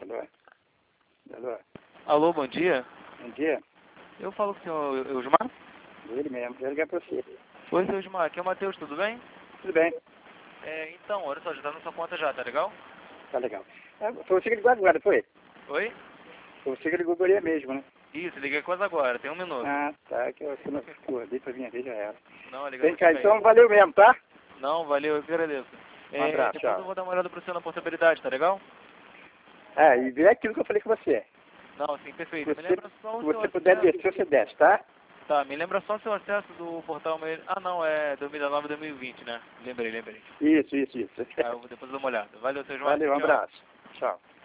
Alô? Alô? Alô, bom dia. Bom dia. Eu falo com o senhor Eusmar? Ele mesmo. Eu liguei pra você. Oi, seu Eusmar. Aqui é o Matheus, tudo bem? Tudo bem. Então, olha só, já tá na sua conta já, tá legal? Tá legal. Foi você que ligou agora, foi? Oi? Foi você que ligou agora mesmo, né? Isso, liguei quase agora, tem um minuto. Ah, tá. Que eu não acordei pra vir aqui, já era. Não, a ligação Vem cá, tá bem. então valeu mesmo, tá? Não, valeu, eu que agradeço. Um abraço, Depois tchau. eu vou dar uma olhada pro senhor na portabilidade, tá legal? E vê aquilo que eu falei com você. Não, sim, perfeito. Se Me lembra só o você seu puder acesso. descer, você desce, tá? Tá, me lembra só o seu acesso do portal... Ah, não, é 2019 2020, né? Lembrei. Isso. Depois eu dou uma olhada. Valeu, seu Eusmar. Valeu, um Tchau. abraço. Tchau.